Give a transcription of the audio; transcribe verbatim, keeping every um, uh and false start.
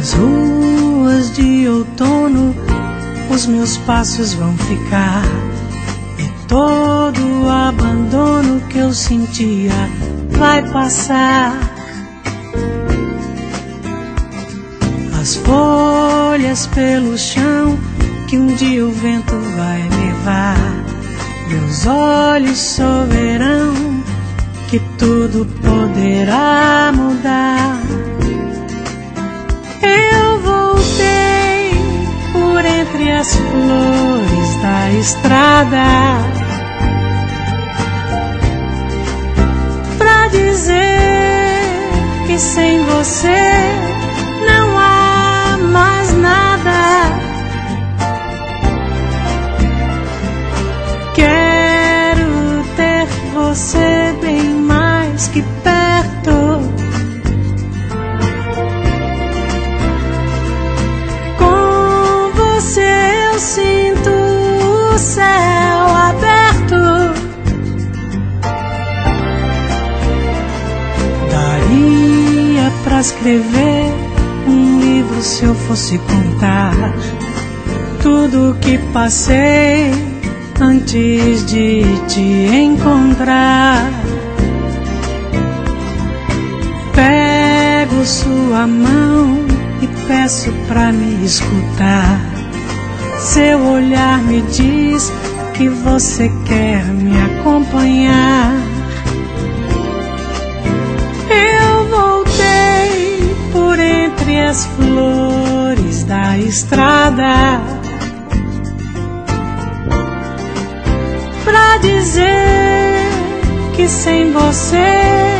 Nas ruas de outono os meus passos vão ficar, e todo o abandono que eu sentia vai passar. As folhas pelo chão que um dia o vento vai levar, meus olhos só verão que tudo poderá mudar. Eu voltei por entre as flores da estrada pra dizer que sem você não há mais nada. Quero ter você bem mais que perto. Com você eu sinto o céu aberto. Daria pra escrever um livro se eu fosse contar tudo o que passei antes de te encontrar. Pego sua mão e peço pra me escutar. Seu olhar me diz que você quer me acompanhar. Eu voltei por entre as flores da estrada pra dizer que sem você